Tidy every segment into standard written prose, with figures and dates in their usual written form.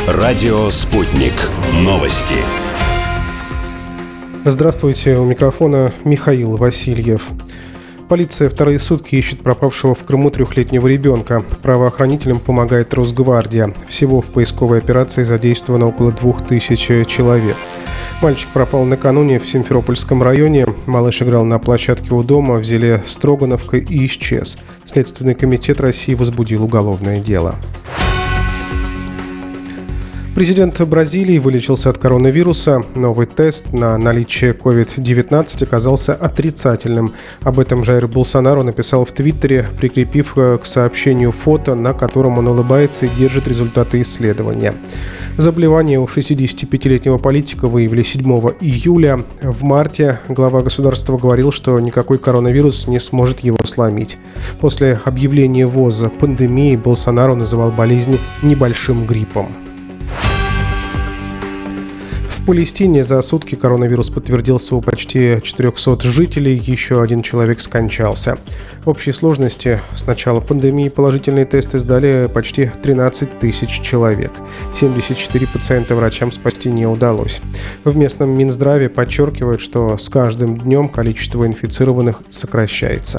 Радио «Спутник». Новости. Здравствуйте, у микрофона Михаил Васильев. Полиция вторые сутки ищет пропавшего в Крыму 3-летнего ребенка. Правоохранителям помогает Росгвардия. Всего в поисковой операции задействовано около 2000 человек. Мальчик пропал накануне в Симферопольском районе. Малыш играл на площадке у дома в селе Строгановка и исчез. Следственный комитет России возбудил уголовное дело. Президент Бразилии вылечился от коронавируса. Новый тест на наличие COVID-19 оказался отрицательным. Об этом Жаир Болсонару написал в Твиттере, прикрепив к сообщению фото, на котором он улыбается и держит результаты исследования. Заболевание у 65-летнего политика выявили 7 июля. В марте глава государства говорил, что никакой коронавирус не сможет его сломить. После объявления ВОЗ пандемии Болсонару называл болезнь небольшим гриппом. В Палестине за сутки коронавирус подтвердился у почти 400 жителей, еще один человек скончался. В общей сложности с начала пандемии положительные тесты сдали почти 13 тысяч человек. 74 пациента врачам спасти не удалось. В местном Минздраве подчеркивают, что с каждым днем количество инфицированных сокращается.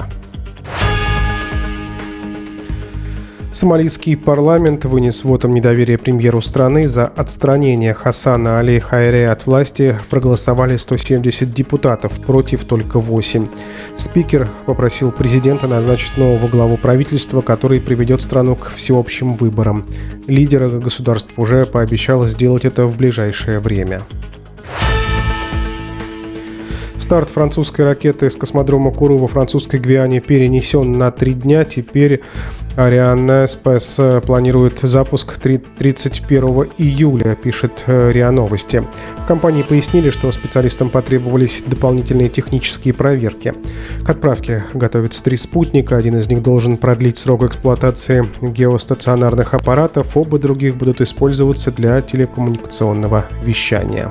Сомалийский парламент вынес вотом недоверия премьеру страны. За отстранение Хасана Али Хайре от власти проголосовали 170 депутатов, против только 8. Спикер попросил президента назначить нового главу правительства, который приведет страну к всеобщим выборам. Лидер государств уже пообещал сделать это в ближайшее время. Старт французской ракеты с космодрома Куру во французской Гвиане перенесен на 3 дня. Теперь Arianespace планирует запуск 31 июля, пишет РИА Новости. В компании пояснили, что специалистам потребовались дополнительные технические проверки. К отправке готовятся 3 спутника. Один из них должен продлить срок эксплуатации геостационарных аппаратов. Оба других будут использоваться для телекоммуникационного вещания.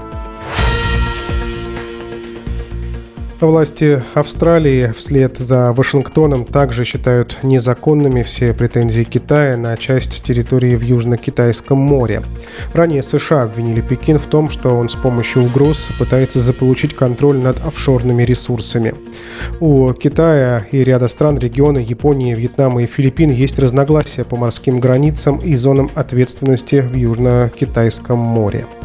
Власти Австралии вслед за Вашингтоном также считают незаконными все претензии Китая на часть территории в Южно-Китайском море. Ранее США обвинили Пекин в том, что он с помощью угроз пытается заполучить контроль над офшорными ресурсами. У Китая и ряда стран региона Японии, Вьетнама и Филиппин есть разногласия по морским границам и зонам ответственности в Южно-Китайском море.